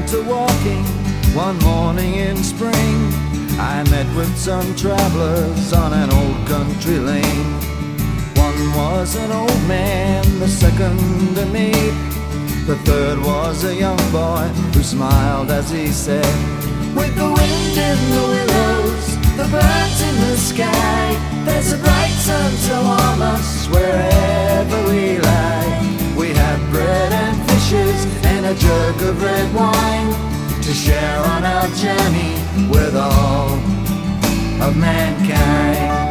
to walking one morning in spring. I met with some travelers on an old country lane. One was an old man, the second a maid. The third was a young boy who smiled as he said, with the wind in the willows, the birds in the sky, there's a bright sun to warm us wherever we lie. We have bread and fishes and a jug of red wine to share on our journey with all of mankind.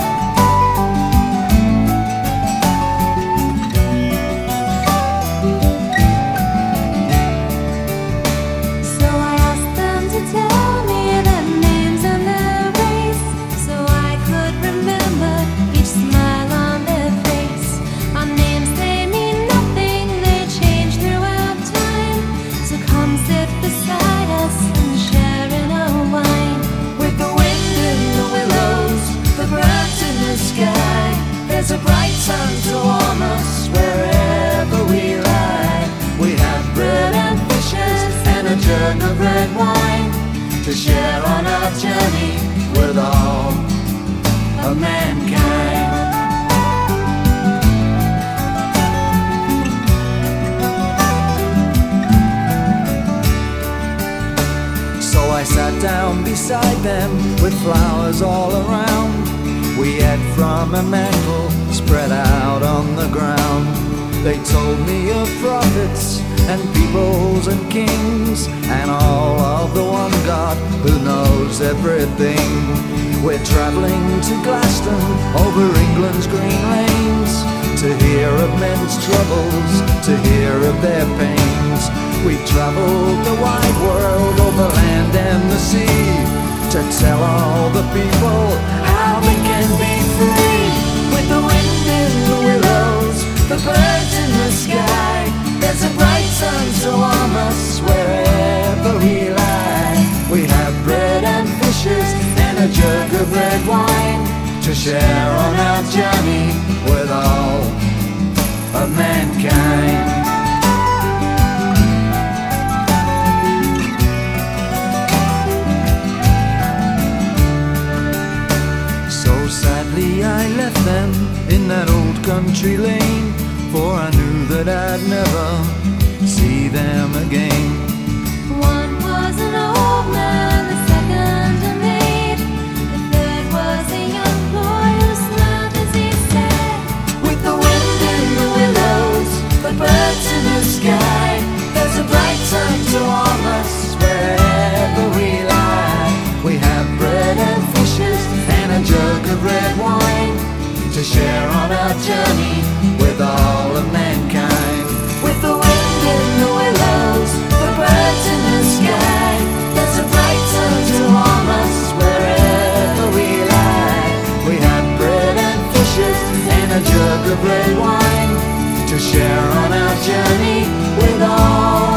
There's a bright sun to warm us wherever we lie. We have bread and fishes and a jug of red wine to share on our journey with all of mankind. So I sat down beside them with flowers all around. We ate from a mantle spread out on the ground. They told me of prophets and peoples and kings, and all of the one God who knows everything. We're traveling to Glaston over England's green lanes, to hear of men's troubles, to hear of their pains. We've traveled the wide world over land and the sea, to tell all the people how they can be free. With the wind in the willows, the birds in the sky, there's a bright sun to warm us wherever we lie. We have bread and fishes and a jug of red wine to share on our journey with all of mankind. Sadly I left them in that old country lane, for I knew that I'd never see them again. One was an old man, the second a maid, the third was a young boy who smiled as he said, with the wind in the willows, the birds in the sky, there's a bright sun to warm us wherever we lie. We have bread and fishes and a jug of red wine to share on our journey with all of mankind. With the wind in the willows, the birds in the sky, there's a bright sun to warm us wherever we lie. We have bread and fishes and a jug of red wine to share on our journey with all